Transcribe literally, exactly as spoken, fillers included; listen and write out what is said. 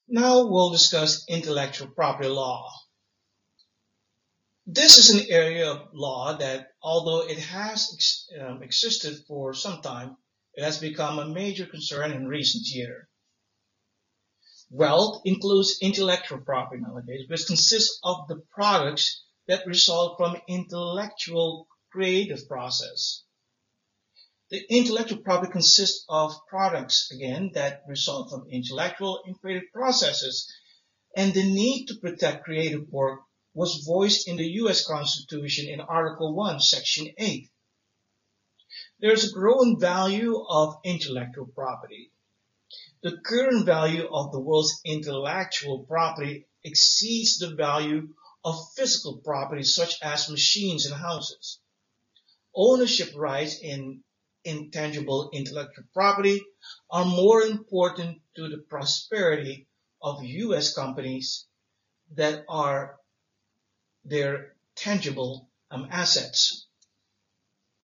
Now we'll discuss intellectual property law. This is an area of law that, although it has ex- um, existed for some time, it has become a major concern in recent years. Wealth includes intellectual property nowadays, which consists of the products that result from intellectual creative process. The intellectual property consists of products, again, that result from intellectual and creative processes, and the need to protect creative work was voiced in the U S Constitution in Article one, Section eight. There is a growing value of intellectual property. The current value of the world's intellectual property exceeds the value of physical property such as machines and houses. Ownership rights in intangible intellectual property are more important to the prosperity of U S companies that are their tangible um, assets.